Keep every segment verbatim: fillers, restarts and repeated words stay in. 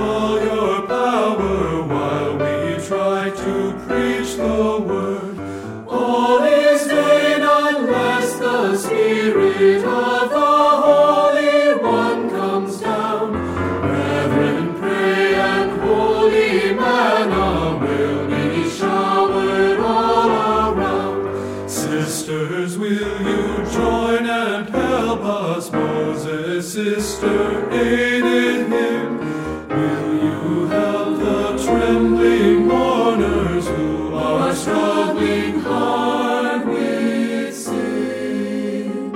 all your power while we try to preach the word. All is vain unless the Spirit of the Holy One comes down. Brethren, pray and holy manna will be showered all around. Sisters, will you join and help us? Moses' sister aided him. Will you help the trembling mourners who are struggling hard with sin?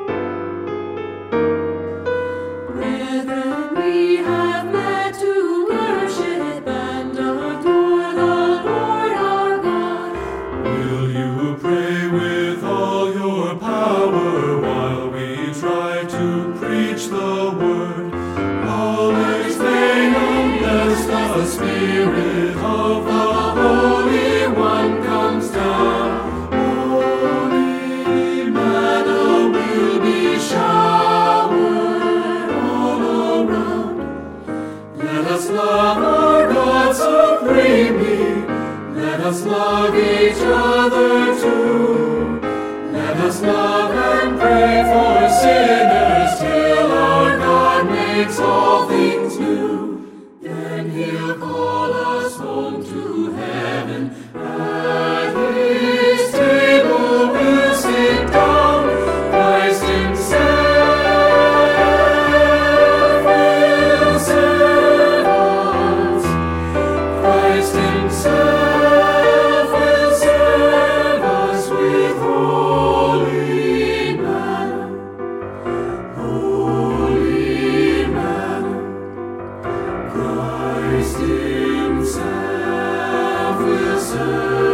Brethren, we have met to worship and adore the Lord our God. Will you pray with all your power while we try to preach the word? All is vain unless the Spirit of the Holy One comes down. Holy manna will be showered all around. Let us love our God supremely. Let us love each other too. Let us love and pray for sinners till our God makes all things new. Then He'll call us home to heaven. At His table we'll sit down. Christ Himself will serve us. Christ Himself will serve us with holy manna. Holy manna. Christ Himself will serve